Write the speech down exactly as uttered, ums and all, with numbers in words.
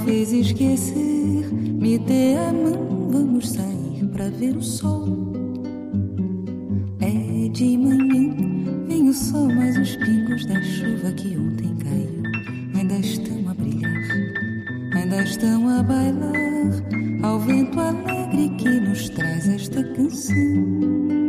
fez esquecer. Me dê a mão, vamos sair pra ver o sol. É de manhã, vem o sol, mas os pingos da chuva que ontem caiu ainda estão a brilhar, ainda estão a bailar ao vento alegre que nos traz esta canção.